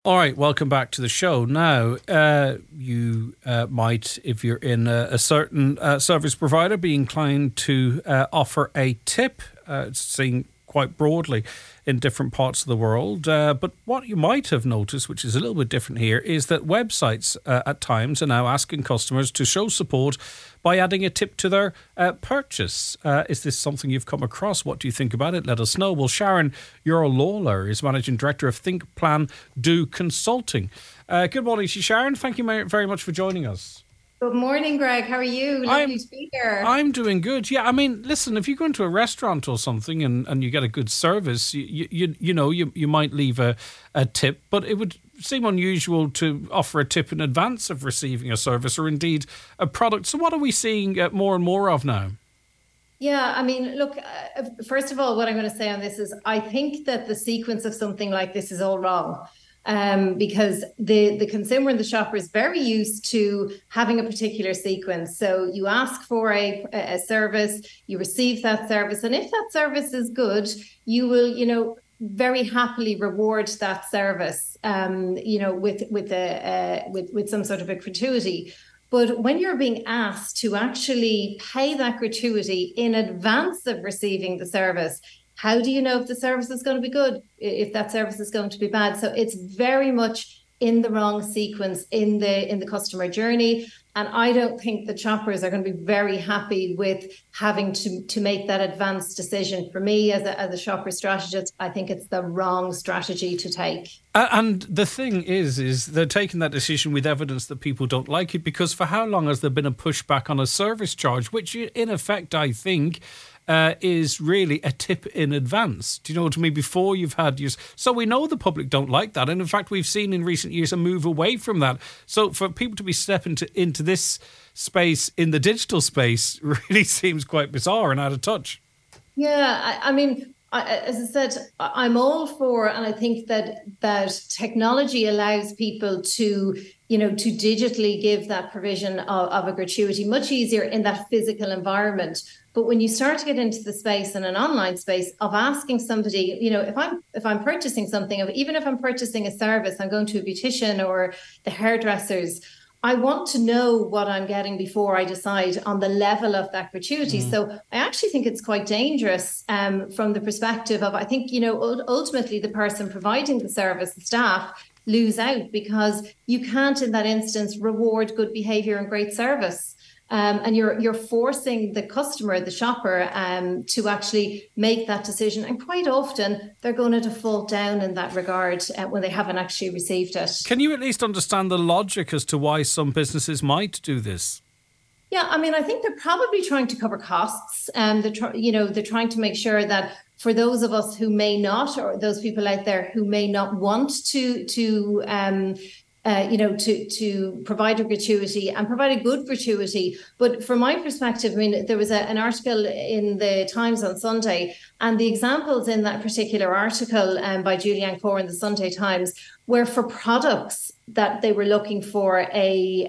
All right, welcome back to the show. Now, you might, if you're in a certain service provider, be inclined to offer a tip. It's seen quite broadly in different parts of the world. But what you might have noticed, which is a little bit different here, is that websites at times are now asking customers to show support by adding a tip to their purchase. Is this something you've come across? What do you think about it? Let us know. Well, Sharon Ural-Lawler is Managing Director of Think Plan Do Consulting. Good morning to you, Sharon. Thank you very much for joining us. Good morning, Greg. How are you? Lovely to be here. I'm doing good. Yeah, I mean, listen, if you go into a restaurant or something and you get a good service, you might leave a tip, but it would seem unusual to offer a tip in advance of receiving a service or indeed a product. So what are we seeing more and more of now? Yeah, I mean, look, first of all, what I'm going to say on this is I think that the sequence of something like this is all wrong. Because the consumer and the shopper is very used to having a particular sequence. So you ask for a service, you receive that service, and if that service is good, you will, very happily reward that service, with some sort of a gratuity. But when you're being asked to actually pay that gratuity in advance of receiving the service, how do you know if the service is going to be good, if that service is going to be bad? So it's very much in the wrong sequence in the customer journey. And I don't think the shoppers are going to be very happy with having to make that advanced decision. For me, as a shopper strategist, I think it's the wrong strategy to take. And the thing is they're taking that decision with evidence that people don't like it, because for how long has there been a pushback on a service charge, which in effect, I think, is really a tip in advance. Do you know what I mean? Before you've had yours. So we know the public don't like that. And in fact, we've seen in recent years a move away from that. So for people to be stepping into this space in the digital space really seems quite bizarre and out of touch. Yeah, I mean, as I said, I'm all for, and I think that technology allows people to digitally give that provision of a gratuity much easier in that physical environment. But when you start to get into the space in an online space of asking somebody, if I'm purchasing something, even if I'm purchasing a service, I'm going to a beautician or the hairdressers, I want to know what I'm getting before I decide on the level of that gratuity. So I actually think it's quite dangerous from the perspective of, I think, ultimately the person providing the service, the staff, lose out because you can't, in that instance, reward good behavior and great service. And you're forcing the customer, the shopper, to actually make that decision. And quite often they're going to default down in that regard when they haven't actually received it. Can you at least understand the logic as to why some businesses might do this? Yeah, I mean, I think they're probably trying to cover costs, and they're trying to make sure that for those of us who may not, or those people out there who may not want to provide a gratuity and provide a good gratuity. But from my perspective, I mean, there was an article in the Times on Sunday, and the examples in that particular article by Julianne Core in the Sunday Times were for products that they were looking for a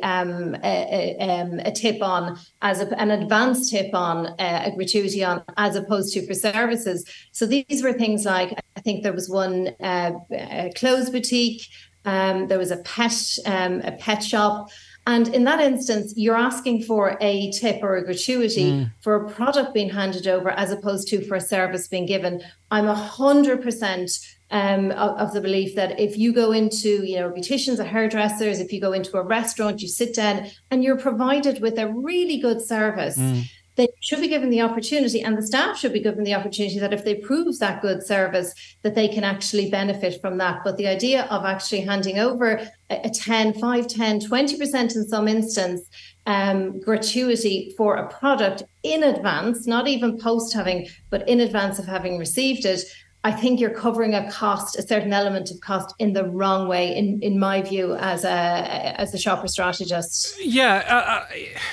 tip on, an advanced tip on, a gratuity on, as opposed to for services. So these were things like, I think there was one clothes boutique. There was a pet shop. And in that instance, you're asking for a tip or a gratuity for a product being handed over as opposed to for a service being given. I'm 100% of the belief that if you go into, beauticians or hairdressers, if you go into a restaurant, you sit down and you're provided with a really good service, they should be given the opportunity, and the staff should be given the opportunity that if they prove that good service, that they can actually benefit from that. But the idea of actually handing over a 10, 5, 10, 20% in some instance gratuity for a product in advance, not even post having, but in advance of having received it, I think you're covering a certain element of cost in the wrong way, in my view, as a shopper strategist. Yeah,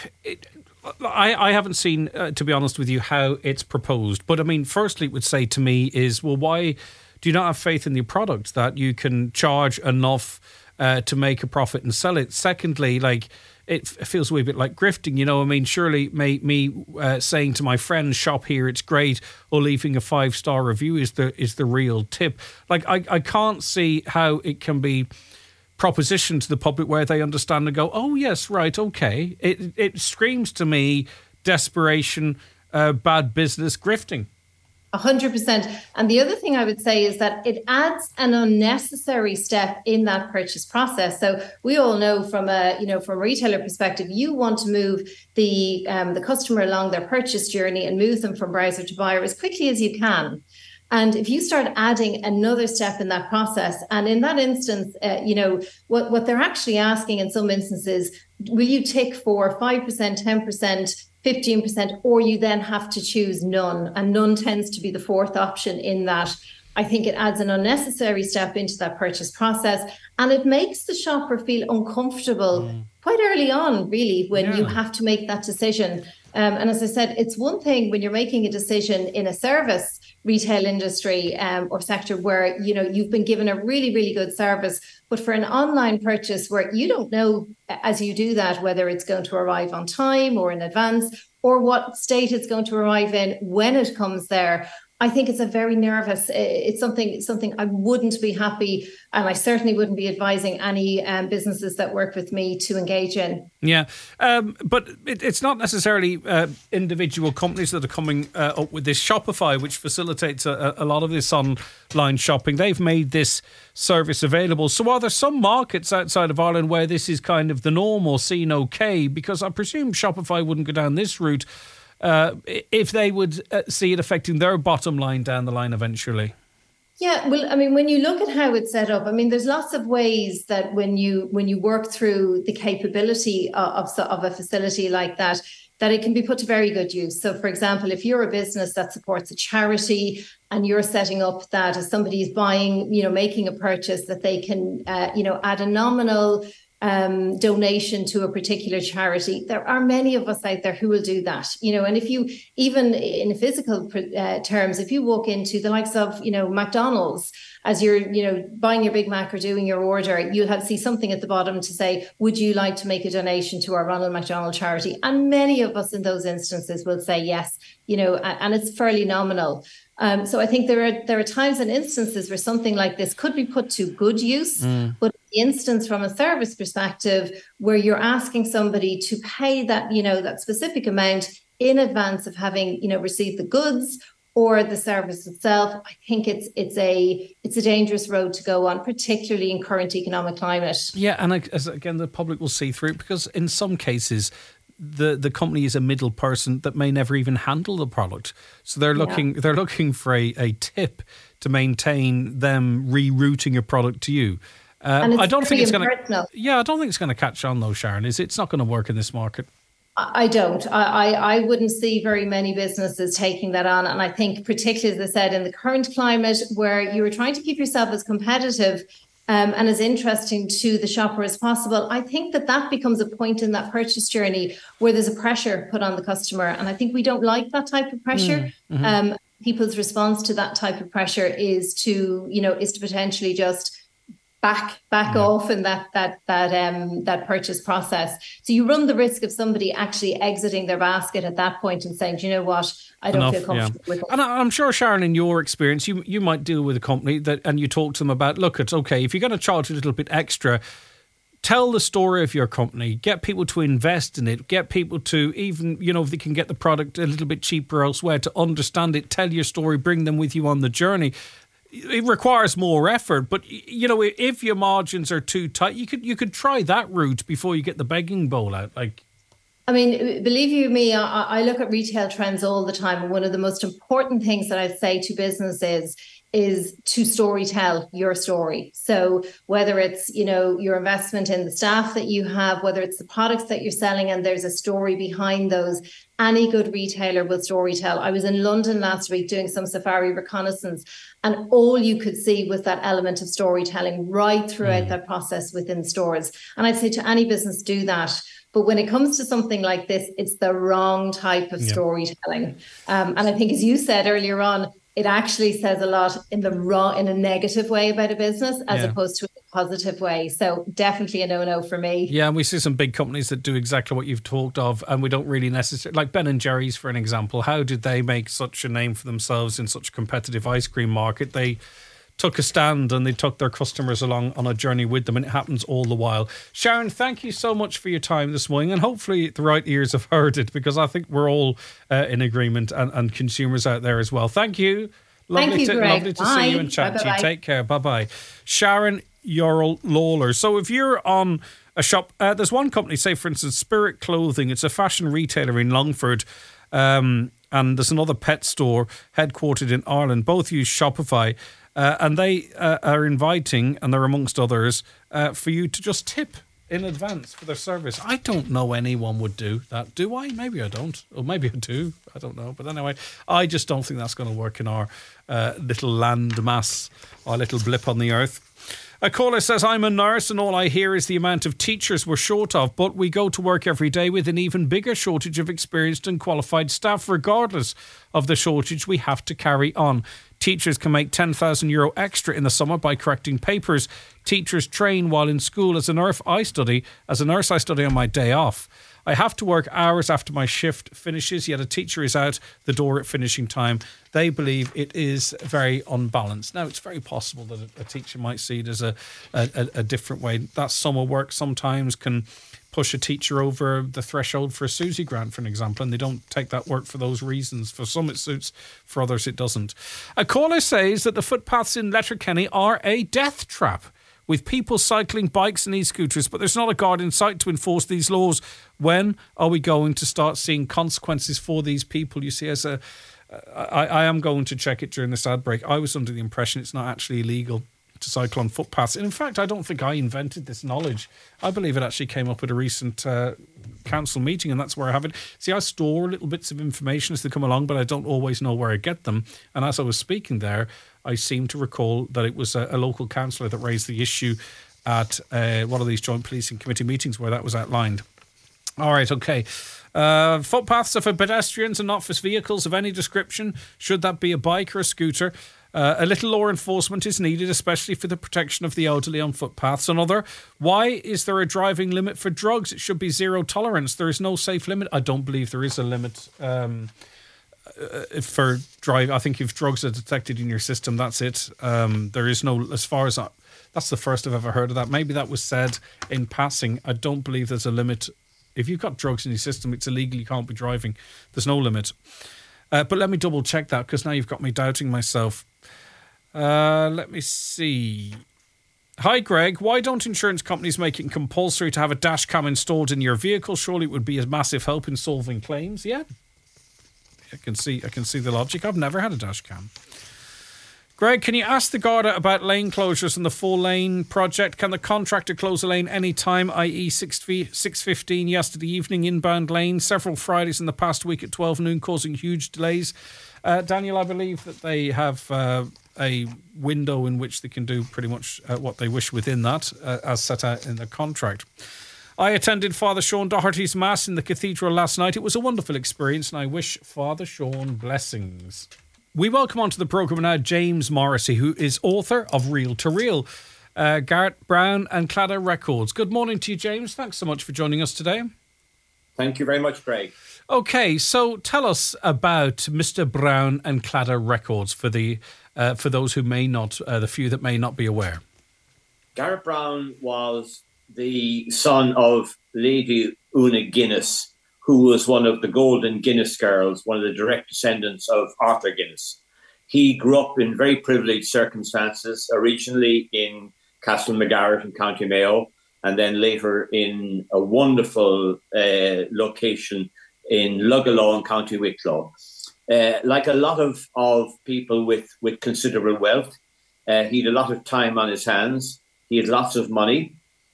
I haven't seen, to be honest with you, how it's proposed. But I mean, firstly, it would say to me is, well, why do you not have faith in the product that you can charge enough to make a profit and sell it. Secondly, like, it feels a wee bit like grifting, you know. I mean, surely me saying to my friend, shop here, it's great, or leaving a 5-star review is the real tip. Like, I can't see how it can be propositioned to the public where they understand and go, oh yes, right, okay. It screams to me desperation, bad business, grifting. 100%. And the other thing I would say is that it adds an unnecessary step in that purchase process. So we all know from a retailer perspective, you want to move the customer along their purchase journey and move them from browser to buyer as quickly as you can. And if you start adding another step in that process, and in that instance, what they're actually asking in some instances, will you tick for 5%, 10%, 15%, or you then have to choose none? And none tends to be the fourth option in that. I think it adds an unnecessary step into that purchase process, and it makes the shopper feel uncomfortable quite early on, really, when you have to make that decision. And as I said, it's one thing when you're making a decision in a service retail industry or sector where, you've been given a really, really good service. But for an online purchase where you don't know as you do that, whether it's going to arrive on time or in advance, or what state it's going to arrive in when it comes there, I think it's a very nervous. It's something I wouldn't be happy, and I certainly wouldn't be advising any businesses that work with me to engage in. Yeah, but it's not necessarily individual companies that are coming up with this. Shopify, which facilitates a lot of this online shopping, they've made this service available. So are there some markets outside of Ireland where this is kind of the norm or seen okay? Because I presume Shopify wouldn't go down this route if they would see it affecting their bottom line down the line eventually. Yeah, well, I mean, when you look at how it's set up, I mean, there's lots of ways that when you work through the capability of a facility like that it can be put to very good use. So, for example, if you're a business that supports a charity and you're setting up that as somebody is buying, making a purchase, that they can, add a nominal donation to a particular charity. There are many of us out there who will do that, and if you, even in physical terms, if you walk into the likes of, McDonald's, as you're, buying your Big Mac or doing your order, you'll see something at the bottom to say, would you like to make a donation to our Ronald McDonald charity? And many of us in those instances will say yes, and it's fairly nominal. So I think there are times and instances where something like this could be put to good use, but the instance from a service perspective where you're asking somebody to pay that, that specific amount in advance of having, received the goods or the service itself, I think it's a dangerous road to go on, particularly in current economic climate. Yeah, and again, the public will see through it because in some cases, the company is a middle person that may never even handle the product. So they're looking for a tip to maintain them rerouting a product to you. I don't think it's going to. Yeah, I don't think it's going to catch on though, Sharon. It's not going to work in this market. I don't. I wouldn't see very many businesses taking that on. And I think particularly, as I said, in the current climate where you were trying to keep yourself as competitive and as interesting to the shopper as possible, I think that becomes a point in that purchase journey where there's a pressure put on the customer. And I think we don't like that type of pressure. People's response to that type of pressure is to potentially just back off in that purchase process. So you run the risk of somebody actually exiting their basket at that point and saying, do you know what, I don't feel comfortable with it. And I'm sure, Sharon, in your experience, you might deal with a company and you talk to them about, look, it's okay, if you're going to charge a little bit extra, tell the story of your company, get people to invest in it, get people to even, if they can get the product a little bit cheaper elsewhere, to understand it, tell your story, bring them with you on the journey. It requires more effort, but if your margins are too tight, you could try that route before you get the begging bowl out. I mean, believe you me, I look at retail trends all the time, and one of the most important things that I say to businesses is to storytell your story. So whether it's, your investment in the staff that you have, whether it's the products that you're selling and there's a story behind those, any good retailer will storytell. I was in London last week doing some safari reconnaissance, and all you could see was that element of storytelling right throughout that process within stores. And I'd say to any business, do that. But when it comes to something like this, it's the wrong type of storytelling. And I think, as you said earlier on, it actually says a lot in a negative way about a business as opposed to in a positive way. So definitely a no for me. Yeah, and we see some big companies that do exactly what you've talked of, and we don't really necessarily, like Ben and Jerry's, for an example. How did they make such a name for themselves in such a competitive ice cream market? They took a stand and they took their customers along on a journey with them, and it happens all the while. Sharon, thank you so much for your time this morning, and hopefully the right ears have heard it, because I think we're all in agreement, and consumers out there as well. Thank you. Thank you, Greg. Lovely to see you and chat to you. Take care. Bye-bye. Sharon Lawler. So if you're on a shop, there's one company, say for instance, Spirit Clothing. It's a fashion retailer in Longford. And there's another pet store headquartered in Ireland. Both use Shopify. And they are inviting, and they're amongst others, for you to just tip in advance for their service. I don't know anyone would do that, do I? Maybe I don't. Or maybe I do. I don't know. But anyway, I just don't think that's going to work in our little land mass, our little blip on the earth. A caller says, I'm a nurse and all I hear is the amount of teachers we're short of, but we go to work every day with an even bigger shortage of experienced and qualified staff. Regardless of the shortage, we have to carry on. Teachers can make €10,000 extra in the summer by correcting papers. Teachers train while in school. As a nurse, I study on my day off. I have to work hours after my shift finishes, yet a teacher is out the door at finishing time. They believe it is very unbalanced. Now, it's very possible that a teacher might see it as a different way. That summer work sometimes can push a teacher over the threshold for a SUSI grant, for an example, and they don't take that work for those reasons. For some it suits, for others it doesn't. A caller says that the footpaths in Letterkenny are a death trap, with people cycling, bikes and e-scooters, but there's not a guard in sight to enforce these laws. When are we going to start seeing consequences for these people? You see, I am going to check it during this ad break. I was under the impression it's not actually illegal to cycle on footpaths. And in fact, I don't think I invented this knowledge. I believe it actually came up at a recent council meeting, and that's where I have it. See, I store little bits of information as they come along, but I don't always know where I get them. And as I was speaking there, I seem to recall that it was a local councillor that raised the issue at one of these joint policing committee meetings where that was outlined. All right, okay. Footpaths are for pedestrians and not for vehicles of any description. Should that be a bike or a scooter? A little law enforcement is needed, especially for the protection of the elderly on footpaths. Another, why is there a driving limit for drugs? It should be zero tolerance. There is no safe limit. I don't believe there is a limit for drive. I think if drugs are detected in your system, that's it. There is no, as far as that's the first I've ever heard of that. Maybe that was said in passing. I don't believe there's a limit. If you've got drugs in your system, it's illegal. You can't be driving. There's no limit. But let me double check that, because now you've got me doubting myself. Let me see. Hi, Greg. Why don't insurance companies make it compulsory to have a dash cam installed in your vehicle? Surely it would be a massive help in solving claims. Yeah, I can see the logic. I've never had a dash cam. Greg, can you ask the Garda about lane closures and the 4-lane project? Can the contractor close a lane any time, i.e. 6:15 yesterday evening, inbound lane, several Fridays in the past week at 12 noon, causing huge delays? Daniel, I believe that they have a window in which they can do pretty much what they wish within that, as set out in the contract. I attended Father Sean Doherty's Mass in the cathedral last night. It was a wonderful experience, and I wish Father Sean blessings. We welcome onto the programme now James Morrissey, who is author of Reel to Reel, Garrett Brown and Claddagh Records. Good morning to you, James. Thanks so much for joining us today. Thank you very much, Greg. Okay, so tell us about Mr. Brown and Claddagh Records for those who may not, the few that may not be aware. Garrett Brown was the son of Lady Una Guinness, who was one of the Golden Guinness girls, one of the direct descendants of Arthur Guinness. He grew up in very privileged circumstances, originally in Castlemagaret in County Mayo, and then later in a wonderful location in Luggalaw in County Wicklow. Like a lot of people with considerable wealth, he had a lot of time on his hands. He had lots of money,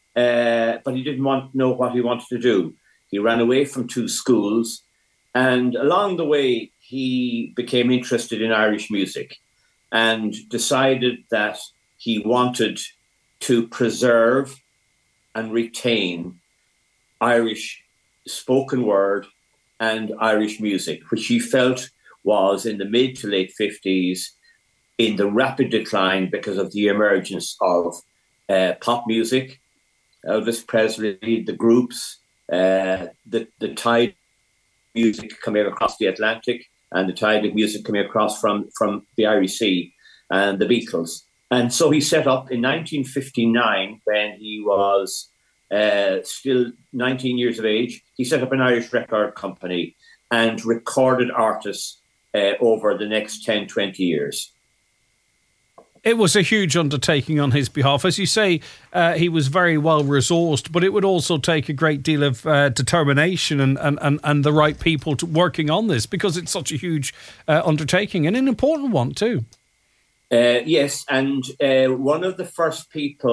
but he didn't know what he wanted to do. He ran away from 2 schools, and along the way, he became interested in Irish music and decided that he wanted to preserve and retain Irish spoken word and Irish music, which he felt was in the mid to late 50s in the rapid decline because of the emergence of pop music, Elvis Presley, the groups, the tide music coming across the Atlantic, and the tide of music coming across from the Irish Sea, and the Beatles. And so he set up in 1959, when he was still 19 years of age, he set up an Irish record company and recorded artists over the next 10, 20 years. It was a huge undertaking on his behalf. As you say, he was very well resourced, but it would also take a great deal of determination and the right people working on this, because it's such a huge undertaking and an important one too. Yes, and one of the first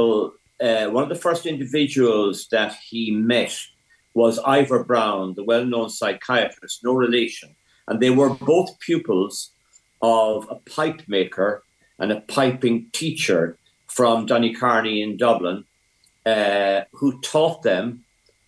individuals that he met was Ivor Browne, the well-known psychiatrist, no relation. And they were both pupils of a pipe maker and a piping teacher from Donnycarney in Dublin, who taught them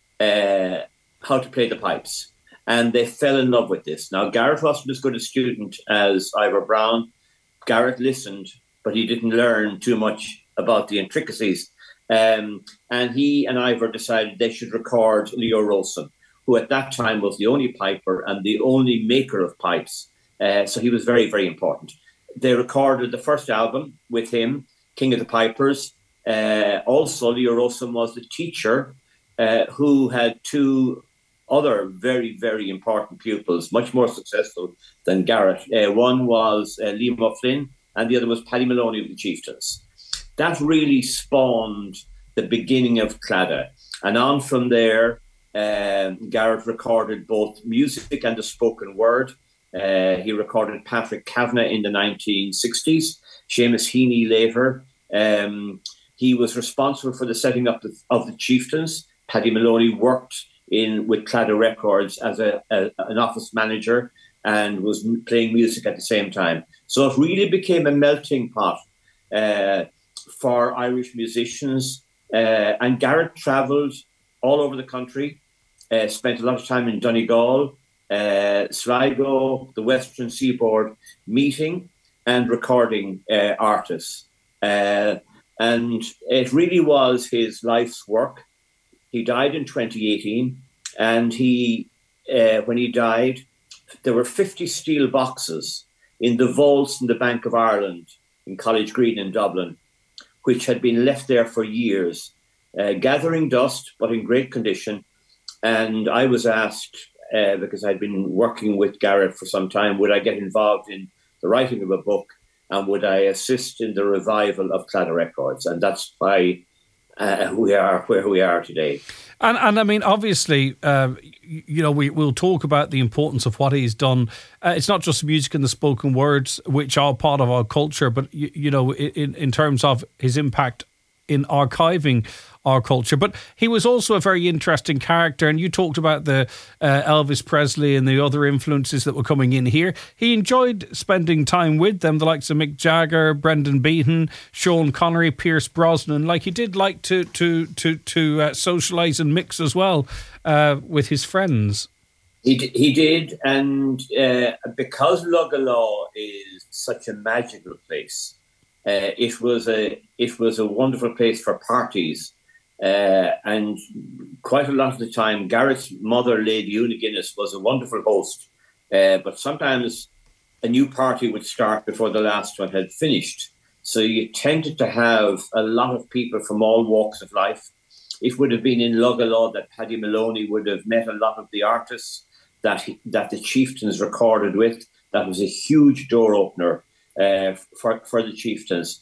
how to play the pipes. And they fell in love with this. Now, Garrett wasn't as good a student as Ivor Browne. Garrett listened, but he didn't learn too much about the intricacies. And he and Ivor decided they should record Leo Rolson, who at that time was the only piper and the only maker of pipes. So he was very, very important. They recorded the first album with him, King of the Pipers. Also, Leo Rolson was the teacher who had two other very, very important pupils, much more successful than Garrett. One was Liam O'Flynn, and the other was Paddy Maloney of the Chieftains. That really spawned the beginning of Claddagh. And on from there, Garrett recorded both music and the spoken word. He recorded Patrick Kavanagh in the 1960s, Seamus Heaney later. He was responsible for the setting up of the Chieftains. Paddy Maloney worked with Claddagh Records as an office manager and was playing music at the same time. So it really became a melting pot for Irish musicians. And Garrett travelled all over the country, spent a lot of time in Donegal, Sligo, the Western Seaboard, meeting and recording artists. And it really was his life's work. He died in 2018, and when he died, there were 50 steel boxes in the vaults in the Bank of Ireland in College Green in Dublin, which had been left there for years, gathering dust, but in great condition. And I was asked, because I'd been working with Garrett for some time, would I get involved in the writing of a book, and would I assist in the revival of Claddagh Records? And that's why we are where we are today. And I mean, obviously, we'll talk about the importance of what he's done. It's not just music and the spoken words, which are part of our culture, but, in terms of his impact in archiving our culture. But he was also a very interesting character, and you talked about the Elvis Presley and the other influences that were coming in here. He enjoyed spending time with them, the likes of Mick Jagger, Brendan Beaton, Sean Connery, Pierce Brosnan. Like, he did like to socialise and mix as well with his friends. He did, and because Luggalaw is such a magical place, it was a wonderful place for parties. And quite a lot of the time, Garrett's mother, Lady Una Guinness, was a wonderful host. But sometimes a new party would start before the last one had finished. So you tended to have a lot of people from all walks of life. It would have been in Luggalaw that Paddy Maloney would have met a lot of the artists that the Chieftains recorded with. That was a huge door opener for the Chieftains.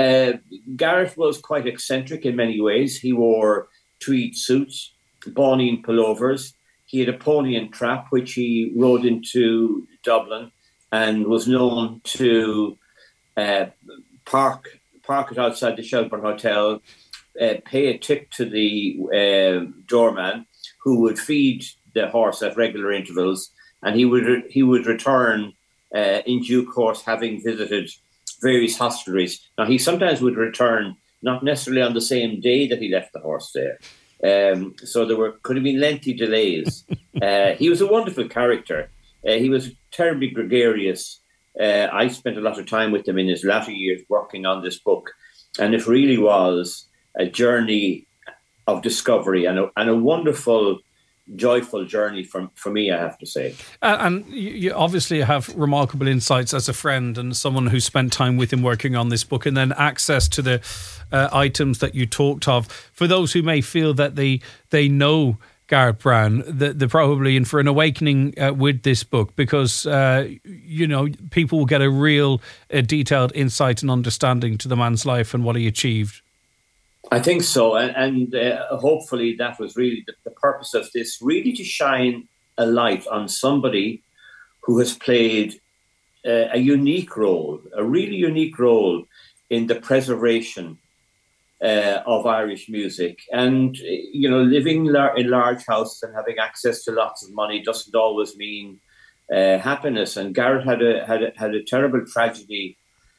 Garrett was quite eccentric in many ways. He wore tweed suits, bawnine pullovers. He had a pony and trap, which he rode into Dublin, and was known to park it outside the Shelburne Hotel, pay a tip to the doorman, who would feed the horse at regular intervals, and he would return in due course, having visited various hostelries. Now, he sometimes would return not necessarily on the same day that he left the horse there. So there could have been lengthy delays. He was a wonderful character. He was terribly gregarious. I spent a lot of time with him in his latter years working on this book. And it really was a journey of discovery and a wonderful, joyful journey for me, I have to say. And you obviously have remarkable insights as a friend and someone who spent time with him working on this book, and then access to the items that you talked of. For those who may feel that they know Garrett Brown, they're probably in for an awakening with this book, because people will get a real detailed insight and understanding to the man's life and what he achieved. I think so, and hopefully that was really the purpose of this, really to shine a light on somebody who has played a unique role, a really unique role in the preservation of Irish music. And, living in large houses and having access to lots of money doesn't always mean happiness. And Garrett had a terrible tragedy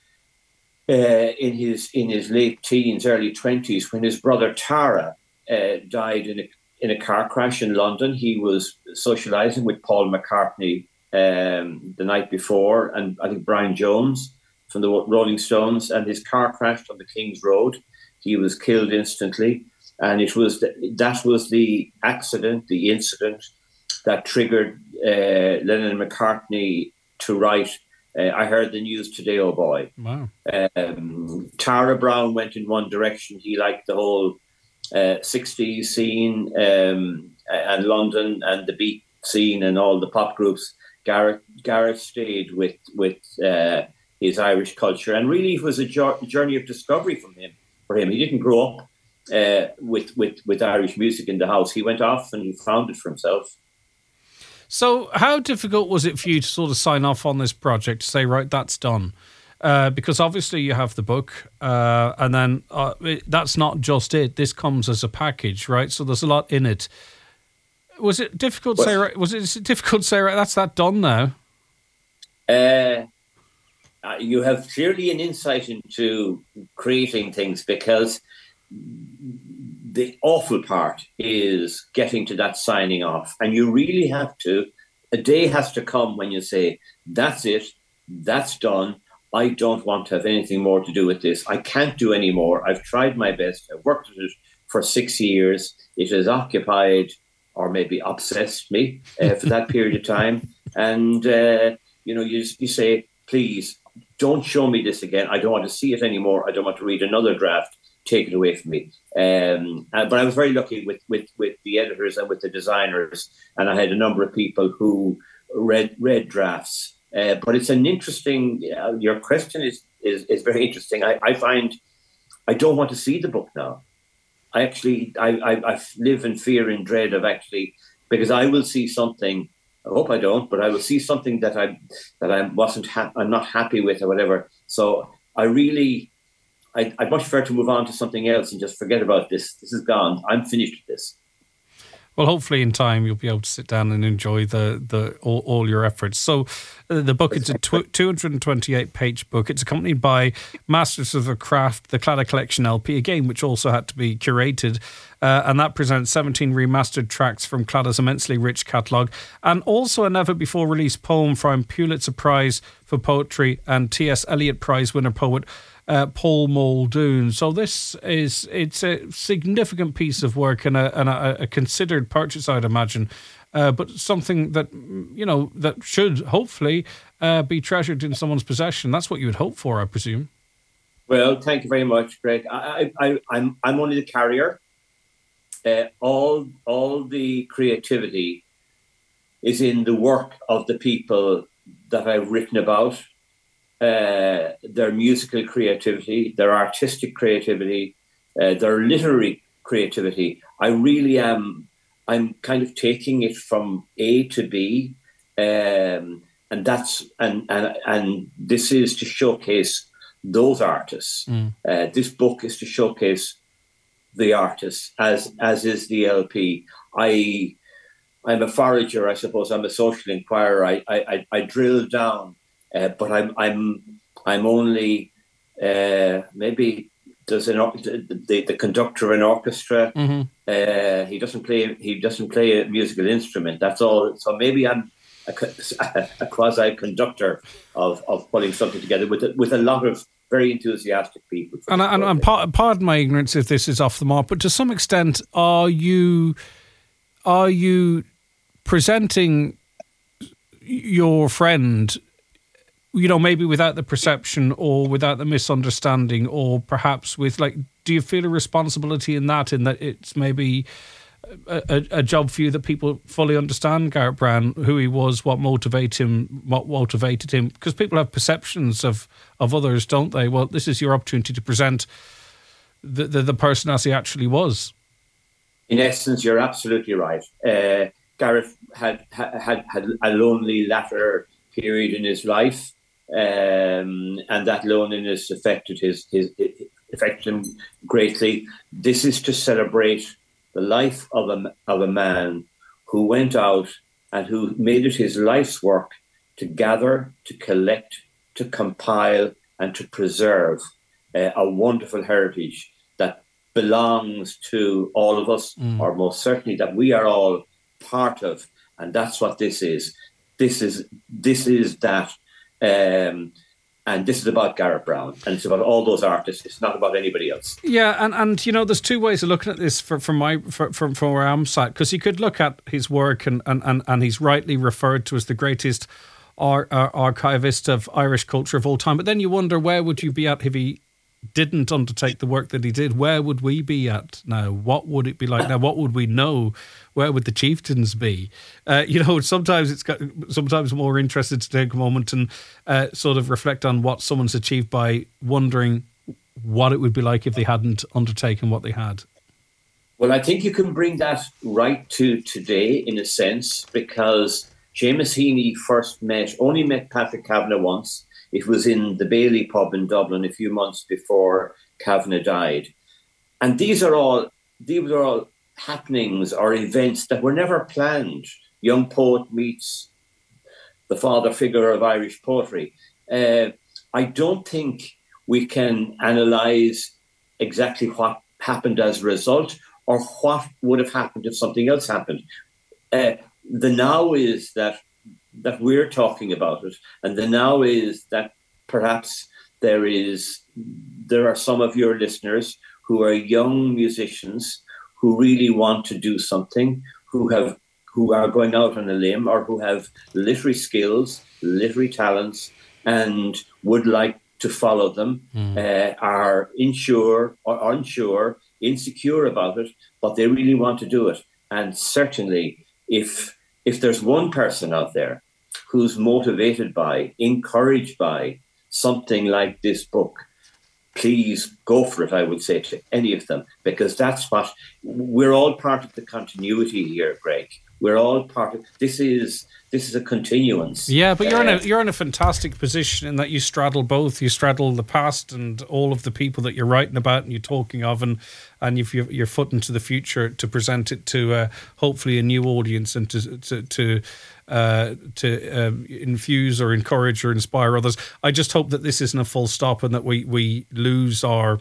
in his late teens, early 20s, when his brother Tara died in a car crash in London. He was socialising with Paul McCartney the night before, and I think Brian Jones from the Rolling Stones, and his car crashed on the King's Road. He was killed instantly, and that was the accident, the incident that triggered Lennon and McCartney to write I Heard the News Today, Oh Boy. Wow. Tara Brown went in one direction. He liked the whole 60s scene and London and the beat scene and all the pop groups. Garrett stayed with his Irish culture, and really it was a journey of discovery for him. He didn't grow up with Irish music in the house. He went off and he found it for himself. So how difficult was it for you to sort of sign off on this project, to say, right, that's done? Because obviously you have the book, and then that's not just it. This comes as a package, right? So there's a lot in it. Was it difficult to say, right? Is it difficult to say, right, that's that done now? You have clearly an insight into creating things, because the awful part is getting to that signing off. And you really have to, a day has to come when you say, that's it, that's done. I don't want to have anything more to do with this. I can't do any more. I've tried my best. I've worked at it for 6 years. It has occupied or maybe obsessed me for that period of time. And, you say, please, don't show me this again. I don't want to see it anymore. I don't want to read another draft. Take it away from me. But I was very lucky with the editors and with the designers, and I had a number of people who read drafts. But it's an interesting. Your question is very interesting. I find I don't want to see the book now. I live in fear and dread of because I will see something. I hope I don't, but I will see something that I'm not happy with or whatever. So I'd much prefer to move on to something else and just forget about this. This is gone. I'm finished with this. Well, hopefully in time you'll be able to sit down and enjoy all your efforts. So the book, it's a 228-page book. It's accompanied by Masters of the Craft, the Claddagh Collection LP, again, which also had to be curated. And that presents 17 remastered tracks from Claddag's immensely rich catalogue, and also a never-before-released poem from Pulitzer Prize for Poetry and T.S. Eliot Prize winner poet Paul Muldoon. So it's a significant piece of work and a considered purchase, I'd imagine, but something that that should hopefully be treasured in someone's possession. That's what you would hope for, I presume. Well, thank you very much, Greg. I'm only the carrier. All the creativity is in the work of the people that I've written about. Their musical creativity, their artistic creativity, their literary creativity. I really am. I'm kind of taking it from A to B, and this is to showcase those artists. This book is to showcase the artists, as is the LP. I'm a forager, I suppose. I'm a social inquirer. I drill down. But I'm only maybe does the conductor of an orchestra. Mm-hmm. He doesn't play a musical instrument. That's all. So maybe I'm a quasi conductor of putting something together with a lot of very enthusiastic people. And pardon my ignorance if this is off the mark, but to some extent, are you presenting your friend, maybe without the perception or without the misunderstanding, or perhaps with, like, do you feel a responsibility in that it's maybe a job for you that people fully understand Garrett Brown, who he was, what motivated him? Because people have perceptions of others, don't they? Well, this is your opportunity to present the person as he actually was. In essence, you're absolutely right. Gareth had a lonely latter period in his life, and that loneliness affected him greatly. This is to celebrate the life of a man who went out and who made it his life's work to gather, to collect, to compile, and to preserve a wonderful heritage that belongs to all of us, or most certainly that we are all part of. And that's what this is. This is that. And this is about Garrett Brown, and it's about all those artists. It's not about anybody else. Yeah, and there's two ways of looking at this from where I'm sat, because you could look at his work, and he's rightly referred to as the greatest archivist of Irish culture of all time. But then you wonder, where would you be at if he didn't undertake the work that he did? Where would we be at now? What would it be like now? What would we know? Where would the chieftains be? Sometimes more interested to take a moment and sort of reflect on what someone's achieved by wondering what it would be like if they hadn't undertaken what they had. Well, I think you can bring that right to today, in a sense, because Seamus Heaney only met Patrick Kavanagh once. It was in the Bailey pub in Dublin a few months before Kavanagh died. And these were all happenings or events that were never planned. Young poet meets the father figure of Irish poetry. I don't think we can analyse exactly what happened as a result or what would have happened if something else happened. The now is that we're talking about it, and the now is that perhaps there are some of your listeners who are young musicians who really want to do something, who are going out on a limb, or who have literary skills, literary talents, and would like to follow them, are unsure, insecure about it, but they really want to do it. And certainly, if there's one person out there who's motivated by, encouraged by something like this book, please go for it, I would say to any of them, because that's what we're all part of the continuity here, Greg. We're all part of this is a continuance. Yeah, but you're in a fantastic position in that you straddle both. You straddle the past and all of the people that you're writing about and you're talking of, and if you're foot into the future to present it to hopefully a new audience and to infuse or encourage or inspire others. I just hope that this isn't a full stop and that we lose our,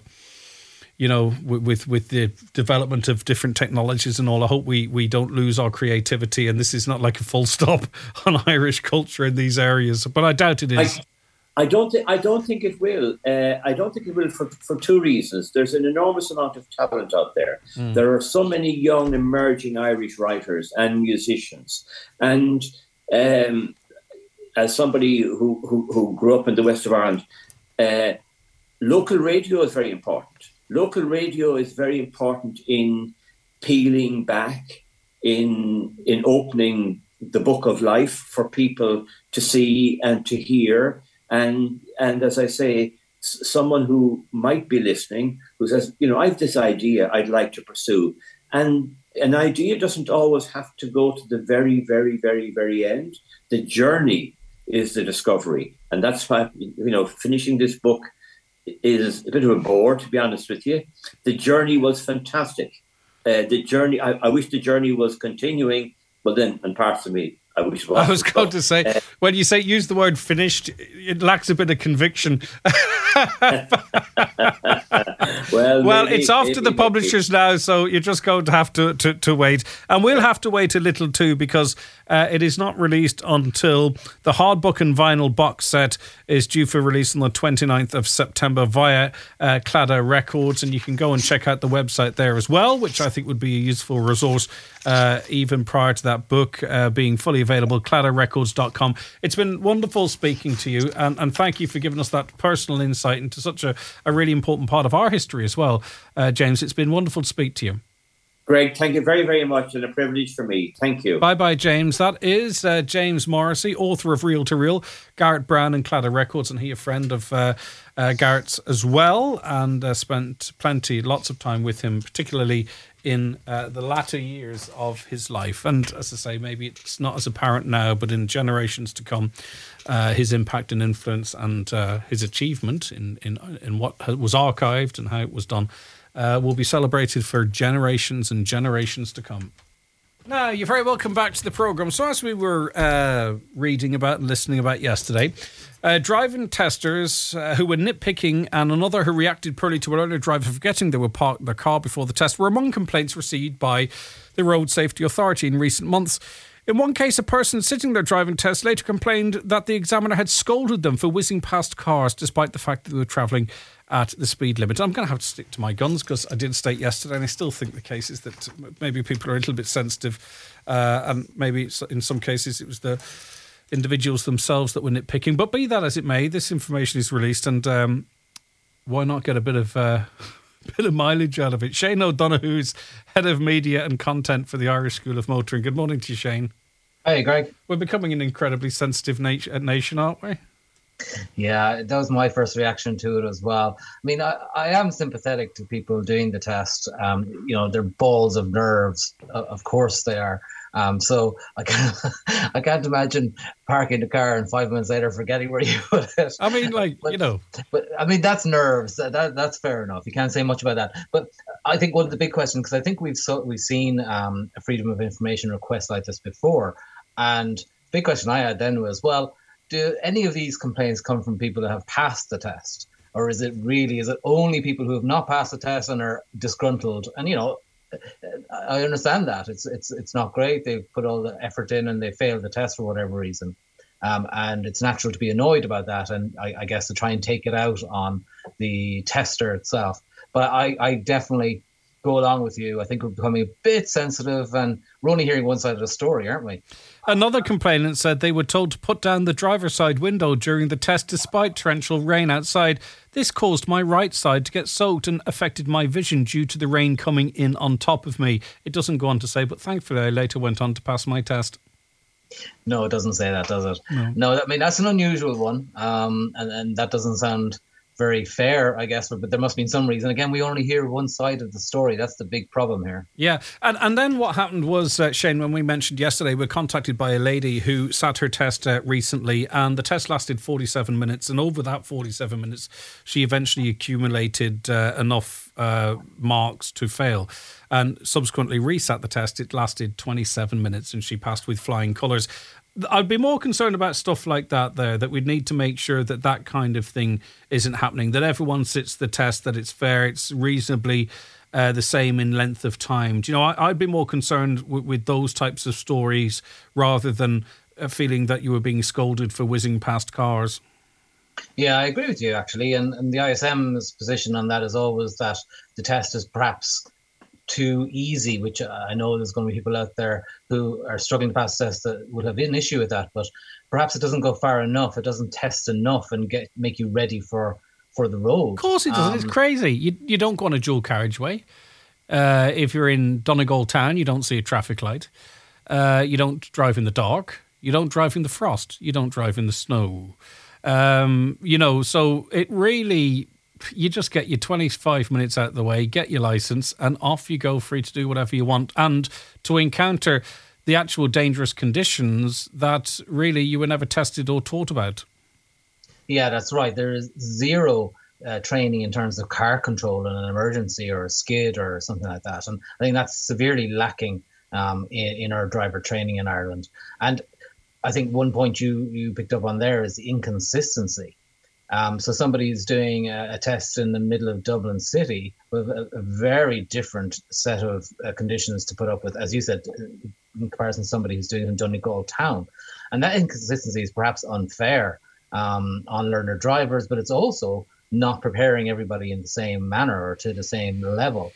with the development of different technologies and all. I hope we don't lose our creativity, and this is not like a full stop on Irish culture in these areas. But I doubt it is. I don't think it will. I don't think it will for two reasons. There's an enormous amount of talent out there. There are so many young emerging Irish writers and musicians. And as somebody who grew up in the west of Ireland, local radio is very important. Local radio is very important in peeling back, in opening the book of life for people to see and to hear. And as I say, someone who might be listening, who says, I have this idea I'd like to pursue. And an idea doesn't always have to go to the very, very, very, very end. The journey is the discovery. And that's why, finishing this book is a bit of a bore, to be honest with you. The journey was fantastic. I wish the journey was continuing, but then, and parts of me I was going to say, when you say use the word finished, it lacks a bit of conviction. Well, it's off to the publishers now, so you're just going to have to wait. And we'll have to wait a little too, because it is not released until the hardbook and vinyl box set is due for release on the 29th of September via Claddagh Records. And you can go and check out the website there as well, which I think would be a useful resource even prior to that book being fully available, claddagh.records.com. It's been wonderful speaking to you, and thank you for giving us that personal insight into such a really important part of our history as well. James, it's been wonderful to speak to you. Greg, thank you very, very much, and a privilege for me. Thank you. Bye-bye, James. That is James Morrissey, author of Reel to Reel, Garrett Brown and Claddagh Records, and he a friend of Garrett's as well, and spent lots of time with him, particularly in the latter years of his life. And as I say, maybe it's not as apparent now, but in generations to come, his impact and influence and his achievement in what was archived and how it was done will be celebrated for generations and generations to come. Now, you're very welcome back to the programme. So as we were reading about and listening about yesterday, driving testers who were nitpicking and another who reacted poorly to an earlier driver forgetting they would park their car before the test were among complaints received by the Road Safety Authority in recent months. In one case, a person sitting their driving test later complained that the examiner had scolded them for whizzing past cars despite the fact that they were travelling at the speed limit. I'm going to have to stick to my guns, because I did state yesterday, and I still think the case is that maybe people are a little bit sensitive, and maybe in some cases it was the individuals themselves that were nitpicking. But be that as it may, this information is released, and why not get a bit of mileage out of it? Shane O'Donoghue's head of media and content for the Irish School of Motoring. Good morning to you, Shane. Hey, Greg. We're becoming an incredibly sensitive nation, aren't we? Yeah, that was my first reaction to it as well. I mean, I am sympathetic to people doing the test. They're balls of nerves. Of course they are. So I can't imagine parking the car and 5 minutes later forgetting where you put it. I mean, But I mean, that's nerves. That's fair enough. You can't say much about that. But I think one of the big questions, because I think we've seen a freedom of information request like this before, and the big question I had then was, well, do any of these complaints come from people that have passed the test? Or is it only people who have not passed the test and are disgruntled? And, I understand that. It's not great. They've put all the effort in and they failed the test for whatever reason. And it's natural to be annoyed about that. And I guess to try and take it out on the tester itself. But I definitely go along with you. I think we're becoming a bit sensitive, and we're only hearing one side of the story, aren't we? Another complainant said they were told to put down the driver's side window during the test despite torrential rain outside. This caused my right side to get soaked and affected my vision due to the rain coming in on top of me. It doesn't go on to say, but thankfully I later went on to pass my test. No, it doesn't say that, does it? No, I mean, that's an unusual one. And that doesn't sound very fair, I guess, but there must be some reason. Again, we only hear one side of the story. That's the big problem here. Yeah, and then what happened was, Shane, when we mentioned yesterday, we were contacted by a lady who sat her test recently, and the test lasted 47 minutes, and over that 47 minutes, she eventually accumulated enough marks to fail, and subsequently resat the test. It lasted 27 minutes, and she passed with flying colours. I'd be more concerned about stuff like that there, that we'd need to make sure that that kind of thing isn't happening, that everyone sits the test, that it's fair, it's reasonably the same in length of time. Do you know, I'd be more concerned with those types of stories rather than feeling that you were being scolded for whizzing past cars. Yeah, I agree with you, actually. And the ISM's position on that is always that the test is perhaps too easy, which I know there's going to be people out there who are struggling to pass the test that would have an issue with that, but perhaps it doesn't go far enough, it doesn't test enough and make you ready for the road. Of course it doesn't. It's crazy. You don't go on a dual carriageway. If you're in Donegal town, you don't see a traffic light. You don't drive in the dark. You don't drive in the frost. You don't drive in the snow. So it really... You just get your 25 minutes out of the way, get your license, and off you go, free to do whatever you want, and to encounter the actual dangerous conditions that really you were never tested or taught about. Yeah, that's right. There is zero training in terms of car control in an emergency or a skid or something like that. And I think that's severely lacking in our driver training in Ireland. And I think one point you picked up on there is the inconsistency. So somebody who's doing a test in the middle of Dublin City with a very different set of conditions to put up with, as you said, in comparison to somebody who's doing it in Donegal town. And that inconsistency is perhaps unfair on learner drivers, but it's also not preparing everybody in the same manner or to the same level.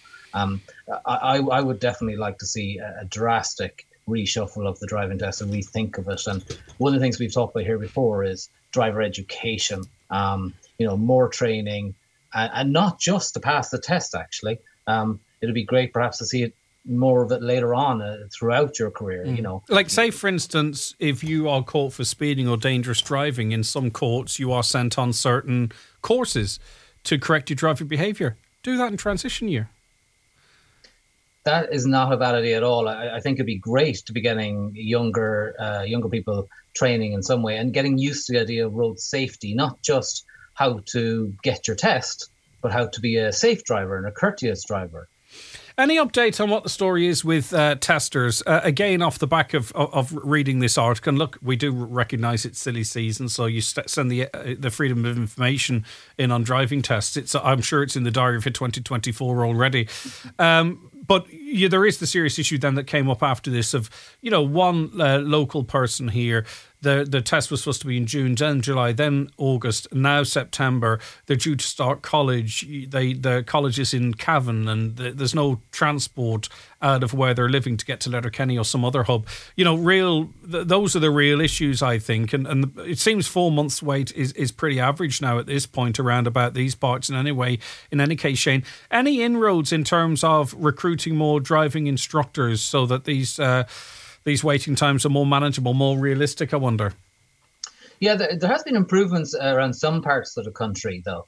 I would definitely like to see a drastic reshuffle of the driving test and rethink of it. And one of the things we've talked about here before is driver education, more training, and not just to pass the test, actually. It'd be great perhaps to see it more of it later on throughout your career, Like, say, for instance, if you are caught for speeding or dangerous driving, in some courts you are sent on certain courses to correct your driving behaviour. Do that in transition year. That is not a bad idea at all. I think it'd be great to be getting younger people training in some way and getting used to the idea of road safety, not just how to get your test, but how to be a safe driver and a courteous driver. Any update on what the story is with testers? Again, off the back of reading this article, and look, we do recognise it's silly season, so you send the Freedom of Information in on driving tests. I'm sure it's in the diary for 2024 already. But there is the serious issue then that came up after this of, one local person here. The test was supposed to be in June, then July, then August, now September. They're due to start college. The college is in Cavan, and there's no transport out of where they're living to get to Letterkenny or some other hub. Those are the real issues, I think. And it seems 4 months wait is pretty average now at this point around about these parts. And anyway, in any case, Shane, any inroads in terms of recruiting more driving instructors so that these waiting times are more manageable, more realistic, I wonder? Yeah, there has been improvements around some parts of the country, though.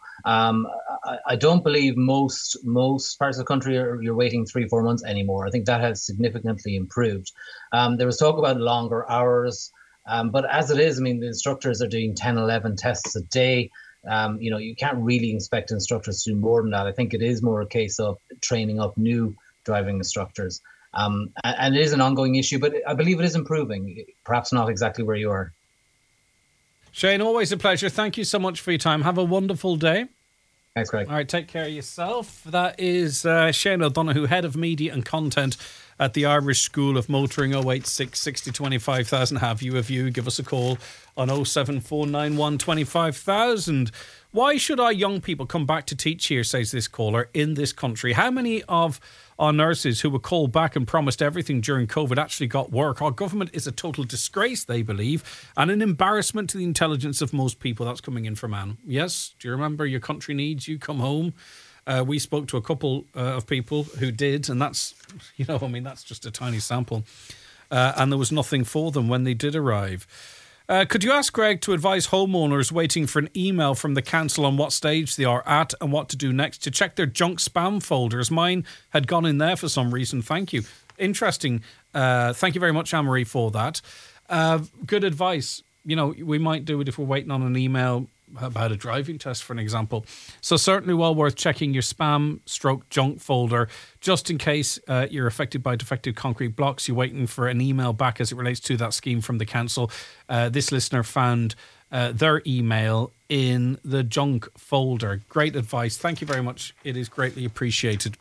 I don't believe most parts of the country you're waiting 3-4 months anymore. I think that has significantly improved. There was talk about longer hours, but as it is, the instructors are doing 10, 11 tests a day. You can't really expect instructors to do more than that. I think it is more a case of training up new driving instructors. And it is an ongoing issue, but I believe it is improving, perhaps not exactly where you are. Shane, always a pleasure. Thank you so much for your time. Have a wonderful day. Thanks, Greg. All right, take care of yourself. That is Shane O'Donoghue, Head of Media and Content at the Irish School of Motoring. 086 60 25,000. Have you a view? Give us a call on 07491 25,000. Why should our young people come back to teach here, says this caller, in this country? How many of our nurses who were called back and promised everything during COVID actually got work? Our government is a total disgrace, they believe, and an embarrassment to the intelligence of most people. That's coming in from Anne. Yes, do you remember Your Country Needs You, Come Home? We spoke to a couple of people who did, and that's, that's just a tiny sample. And there was nothing for them when they did arrive. Could you ask Greg to advise homeowners waiting for an email from the council on what stage they are at and what to do next to check their junk spam folders? Mine had gone in there for some reason. Thank you. Interesting. Thank you very much, Anne-Marie, for that. Good advice. We might do it if we're waiting on an email about a driving test, for an example. So certainly well worth checking your spam/junk folder, just in case you're affected by defective concrete blocks. You're waiting for an email back as it relates to that scheme from the council. This listener found their email in the junk folder. Great advice. Thank you very much. It is greatly appreciated.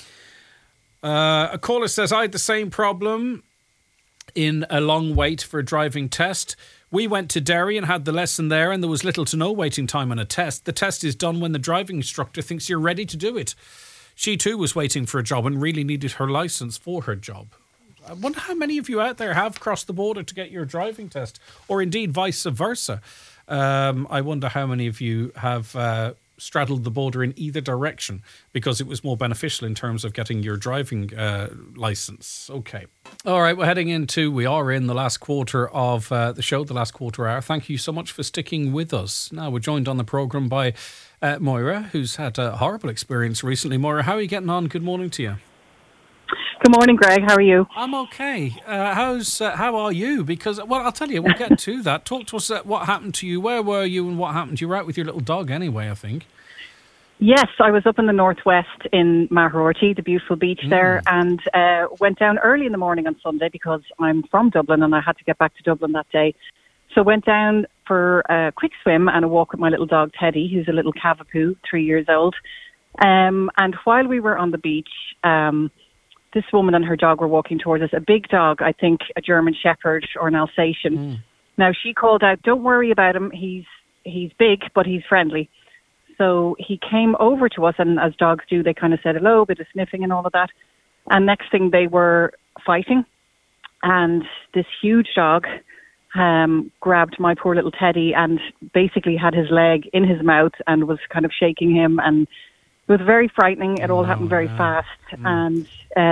A caller says, I had the same problem in a long wait for a driving test. We went to Derry and had the lesson there, and there was little to no waiting time on a test. The test is done when the driving instructor thinks you're ready to do it. She too was waiting for a job and really needed her licence for her job. I wonder how many of you out there have crossed the border to get your driving test, or indeed vice versa. I wonder how many of you have straddled the border in either direction because it was more beneficial in terms of getting your driving licence. Okay. All right, we are in the last quarter of the show, the last quarter hour. Thank you so much for sticking with us. Now, we're joined on the programme by Moira, who's had a horrible experience recently. Moira, how are you getting on? Good morning to you. Good morning, Greg. How are you? I'm okay. How are you? Because, well, I'll tell you, we'll get to that. Talk to us what happened to you. Where were you and what happened to you? You're out with your little dog anyway, I think. Yes, I was up in the northwest in Maghorty, the beautiful beach there, and went down early in the morning on Sunday because I'm from Dublin and I had to get back to Dublin that day. So went down for a quick swim and a walk with my little dog Teddy, who's a little Cavapoo, 3 years old. And while we were on the beach, this woman and her dog were walking towards us. A big dog, I think a German Shepherd or an Alsatian. Now she called out, "Don't worry about him. He's big, but he's friendly." So he came over to us, and as dogs do, they kind of said hello, a bit of sniffing and all of that. And next thing, they were fighting. And this huge dog grabbed my poor little Teddy and basically had his leg in his mouth and was kind of shaking him. And it was very frightening. It all happened very fast. And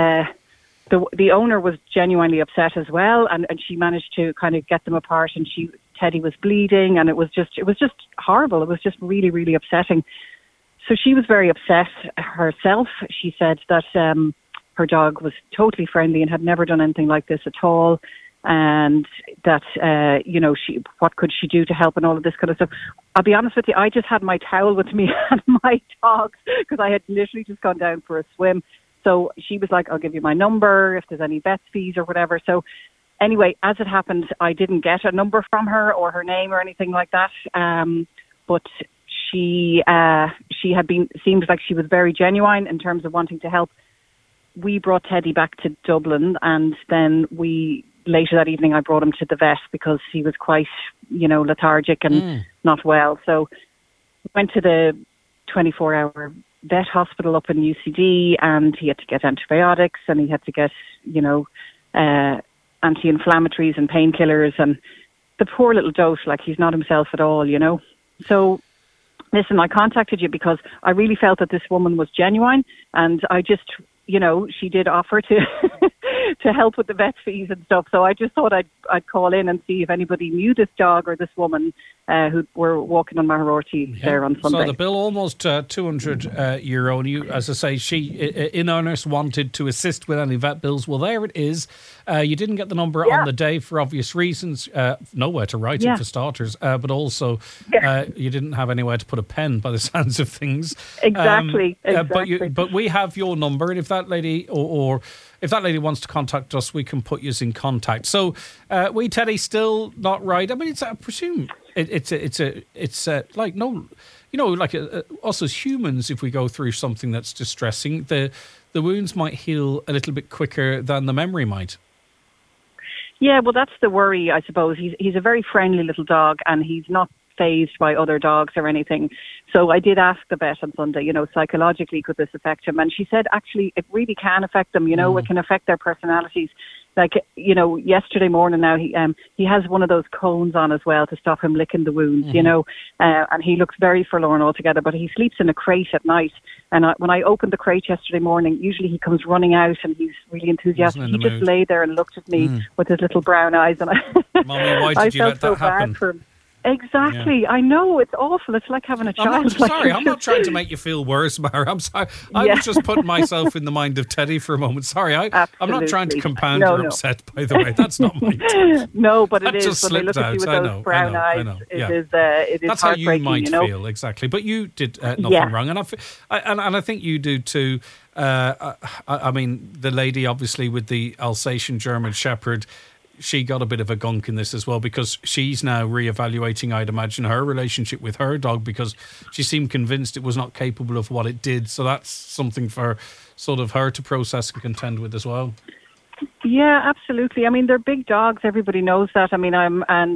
the owner was genuinely upset as well. And she managed to kind of get them apart, and Teddy was bleeding, and it was just horrible. It was just really, really upsetting. So she was very upset herself. She said that her dog was totally friendly and had never done anything like this at all, and that what could she do to help and all of this kind of stuff. I'll be honest with you, I just had my towel with me and my dog because I had literally just gone down for a swim. So she was like, "I'll give you my number if there's any vet fees or whatever." So anyway, as it happened, I didn't get a number from her or her name or anything like that. But she seemed like she was very genuine in terms of wanting to help. We brought Teddy back to Dublin, and then later that evening I brought him to the vet because he was quite, lethargic and not well. So went to the 24-hour vet hospital up in UCD, and he had to get antibiotics, and he had to get, anti-inflammatories and painkillers, and the poor little dote, like he's not himself at all, So, listen, I contacted you because I really felt that this woman was genuine, and I just, she did offer to to help with the vet fees and stuff. So I just thought I'd call in and see if anybody knew this dog or this woman who were walking on Maghorty there on Sunday. So the bill almost €200, and you, as I say, she in earnest wanted to assist with any vet bills. Well, there it is. You didn't get the number on the day for obvious reasons. Nowhere to write it for starters, but also you didn't have anywhere to put a pen by the sounds of things. Exactly. But we have your number, and if that lady or if that lady wants to contact us, we can put you in contact. So, wee Teddy still not right. I mean, I presume it's like no, like us as humans, if we go through something that's distressing, the wounds might heal a little bit quicker than the memory might. Yeah, well, that's the worry, I suppose. He's a very friendly little dog, and he's not fazed by other dogs or anything. So I did ask the vet on Sunday, psychologically, could this affect him? And she said, actually, it really can affect them. It can affect their personalities. Like, yesterday morning now, he has one of those cones on as well to stop him licking the wounds, and he looks very forlorn altogether, but he sleeps in a crate at night. And when I opened the crate yesterday morning, usually he comes running out and he's really enthusiastic. He just lay there and looked at me with his little brown eyes. And Mommy, why did you let that happen? Bad for him. Exactly. Yeah. I know, it's awful. It's like having a child. I'm not trying to make you feel worse, Mara. I'm sorry. I was just putting myself in the mind of Teddy for a moment. Sorry, I'm not trying to compound your upset, by the way. That's not my intent. No, but it is. Just when they look at you with those brown eyes, it is that's how you might feel, exactly. But you did nothing wrong. And I think you do too. I mean, the lady, obviously, with the Alsatian German Shepherd, she got a bit of a gunk in this as well, because she's now reevaluating, I'd imagine, her relationship with her dog, because she seemed convinced it was not capable of what it did. So that's something for sort of her to process and contend with as well. Yeah, absolutely. I mean, they're big dogs. Everybody knows that. I mean, at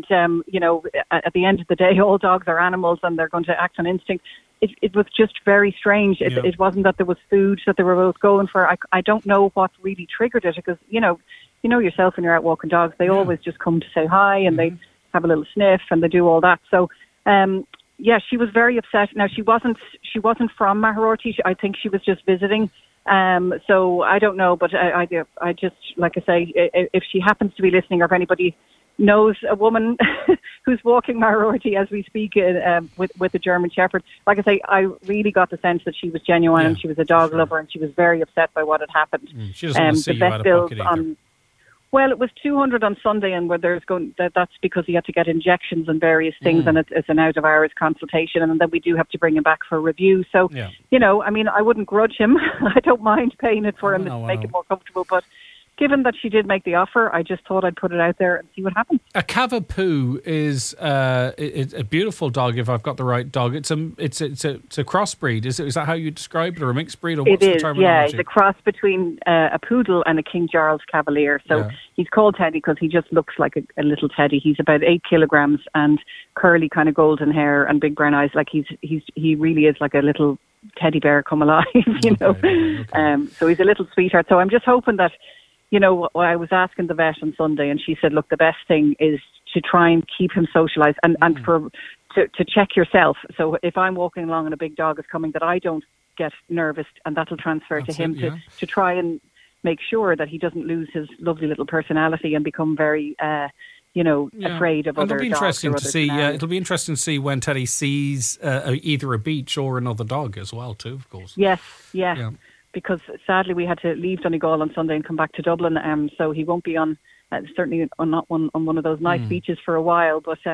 the end of the day, all dogs are animals and they're going to act on instinct. It was just very strange. It wasn't that there was food that they were both going for. I don't know what really triggered it, because, you know yourself when you're out walking dogs, they always just come to say hi and they have a little sniff and they do all that. So, she was very upset. Now, she wasn't from Maghorty. I think she was just visiting. So I don't know, but I just, like I say, if she happens to be listening, or if anybody knows a woman who's walking Maghorty as we speak with a German Shepherd, like I say, I really got the sense that she was genuine and she was a dog lover, and she was very upset by what had happened. She doesn't want to see you out of pocket either. Well, it was 200 on Sunday, and that's because he had to get injections and various things, and it's an out-of-hours consultation, and then we do have to bring him back for review. So, I mean, I wouldn't grudge him. I don't mind paying it for him to make it more comfortable, but given that she did make the offer, I just thought I'd put it out there and see what happens. A Cavapoo is it's a beautiful dog. If I've got the right dog, it's a crossbreed. Is that how you describe it, or a mixed breed, or what's the terminology? Yeah, it's a cross between a poodle and a King Charles Cavalier. So he's called Teddy because he just looks like a little teddy. He's about 8 kilograms and curly, kind of golden hair and big brown eyes. Like he really is like a little teddy bear come alive, Okay. So he's a little sweetheart. So I'm just hoping that. I was asking the vet on Sunday, and she said, look, the best thing is to try and keep him socialised and to check yourself. So if I'm walking along and a big dog is coming, that I don't get nervous, and that'll transfer to him to try and make sure that he doesn't lose his lovely little personality and become very, afraid of other dogs. It'll be interesting to see when Teddy sees either a beach or another dog as well, too, of course. Yes, yeah. Because sadly we had to leave Donegal on Sunday and come back to Dublin, so he won't be on certainly on one of those nice beaches for a while. But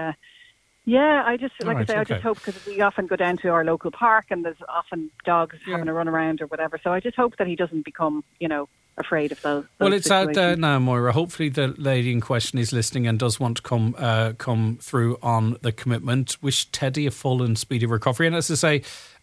I just I just hope, because we often go down to our local park and there's often dogs having a run around or whatever. So I just hope that he doesn't become afraid of those well, it's situations. out there now, Moira. Hopefully the lady in question is listening and does want to come through on the commitment. Wish Teddy a full and speedy recovery. And as I say,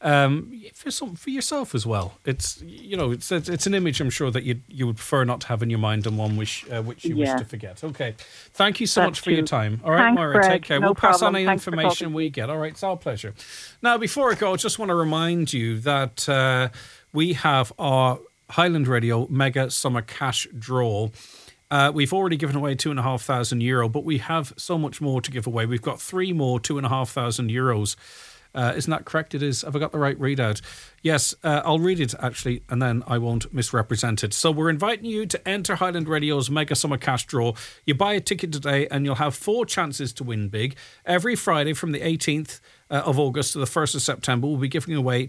for yourself as well. It's it's an image I'm sure that you would prefer not to have in your mind, and one which you wish to forget. Okay, thank you so much for your time. All right, Thanks, Moira, Greg. take care. No we'll pass problem. on any Thanks information we get. All right, it's our pleasure. Now, before I go, I just want to remind you that we have our Highland Radio Mega Summer Cash Draw. We've already given away €2,500, but we have so much more to give away. We've got 3 more €2,500. Isn't that correct? It is. Have I got the right readout? Yes, I'll read it actually, and then I won't misrepresent it. So we're inviting you to enter Highland Radio's Mega Summer Cash Draw. You buy a ticket today and you'll have 4 chances to win big. Every Friday from the 18th of August to the 1st of September, we'll be giving away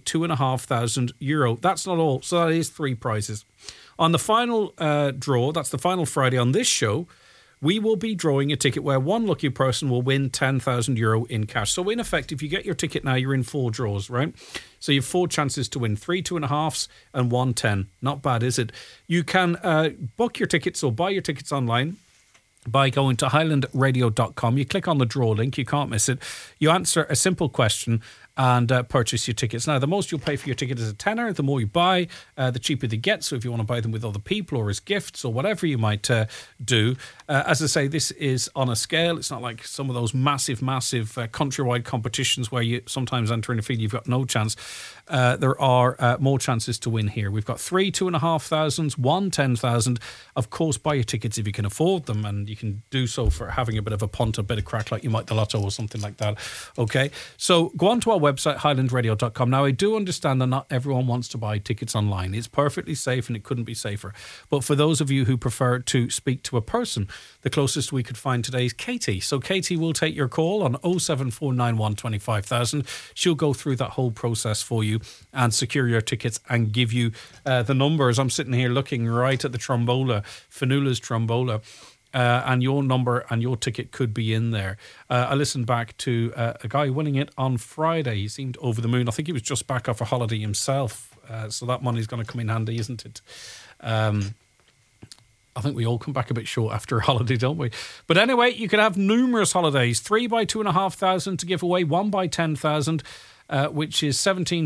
€2,500. That's not all. So that is 3 prizes. On the final draw, that's the final Friday on this show, we will be drawing a ticket where one lucky person will win €10,000 in cash. So in effect, if you get your ticket now, you're in 4 draws, right? So you have 4 chances to win, 3 2.5s and 1 10. Not bad, is it? You can book your tickets or buy your tickets online by going to highlandradio.com. You click on the draw link. You can't miss it. You answer a simple question and purchase your tickets. Now, the most you'll pay for your ticket is £10. The more you buy, the cheaper they get. So if you want to buy them with other people or as gifts or whatever you might do. As I say, this is on a scale. It's not like some of those massive countrywide competitions where you sometimes enter in a field you've got no chance. There are more chances to win here. We've got 3 2,500s, 1 10,000. Of course, buy your tickets if you can afford them, and you can do so for having a bit of a punt, a bit of crack like you might the lotto or something like that. Okay, so go on to our website, highlandradio.com. Now, I do understand that not everyone wants to buy tickets online. It's perfectly safe and it couldn't be safer. But for those of you who prefer to speak to a person, the closest we could find today is Katie. So Katie will take your call on 07491 25,000. She'll go through that whole process for you and secure your tickets and give you the numbers. I'm sitting here looking right at the Trombola, Fanula's Trombola. And your number and your ticket could be in there. I listened back to a guy winning it on Friday. He seemed over the moon. I think he was just back off a holiday himself. So that money's going to come in handy, isn't it? I think we all come back a bit short after a holiday, don't we? But anyway, you could have numerous holidays. 3 by 2,500 to give away, 1 by 10,000. Which is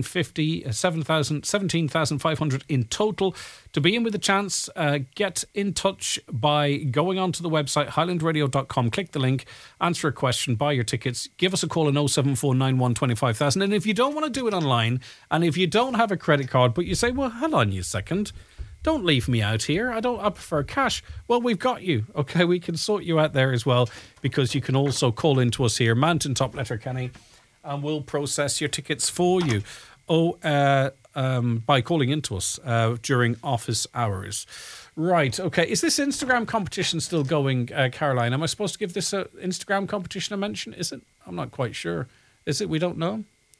17,500 in total. To be in with a chance, get in touch by going onto the website, highlandradio.com, click the link, answer a question, buy your tickets, give us a call on 07491 25,000. And if you don't want to do it online, and if you don't have a credit card, but you say, well, hold on a second, don't leave me out here. I prefer cash. Well, we've got you. Okay, we can sort you out there as well, because you can also call into us here, Mountaintop Letterkenny, and we'll process your tickets for you by calling into us during office hours. Right, okay. Is this Instagram competition still going, Caroline? Am I supposed to give this Instagram competition a mention? Is it? I'm not quite sure. Is it? We don't know.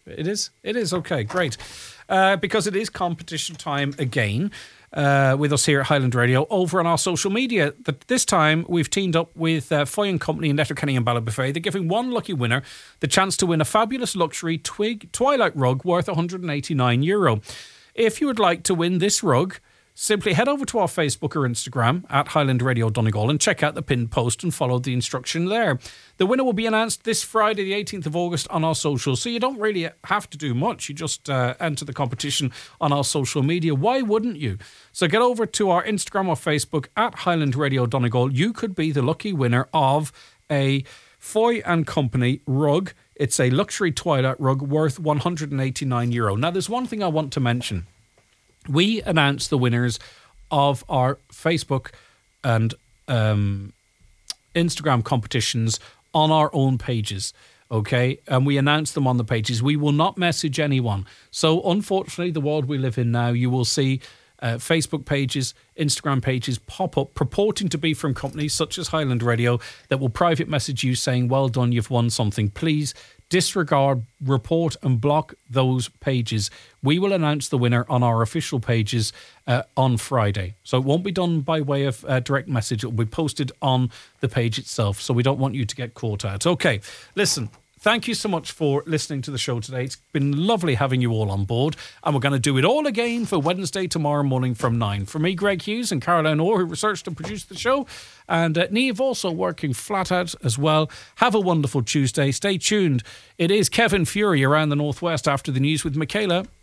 It is? It is. Okay, great. Because it is competition time again. With us here at Highland Radio over on our social media. This time we've teamed up with Foy & Company in Letterkenny and Ballybofey. They're giving one lucky winner the chance to win a fabulous luxury twilight rug worth €189. If you would like to win this rug, simply head over to our Facebook or Instagram at Highland Radio Donegal and check out the pinned post and follow the instruction there. The winner will be announced this Friday, the 18th of August, on our socials. So you don't really have to do much. You just enter the competition on our social media. Why wouldn't you? So get over to our Instagram or Facebook at Highland Radio Donegal. You could be the lucky winner of a Foy & Company rug. It's a luxury twilight rug worth €189. Now, there's one thing I want to mention. We announced the winners of our Facebook and Instagram competitions on our own pages, okay? And we announced them on the pages. We will not message anyone. So, unfortunately, the world we live in now, you will see Facebook pages, Instagram pages pop up purporting to be from companies such as Highland Radio that will private message you saying, well done, you've won something. Please disregard, report and block those pages. We will announce the winner on our official pages on Friday. So it won't be done by way of direct message. It will be posted on the page itself. So we don't want you to get caught out. Okay, listen. Thank you so much for listening to the show today. It's been lovely having you all on board. And we're going to do it all again for Wednesday tomorrow morning from 9. For me, Greg Hughes, and Caroline Orr, who researched and produced the show. And Niamh also working flat out as well. Have a wonderful Tuesday. Stay tuned. It is Kevin Fury around the Northwest after the news with Michaela.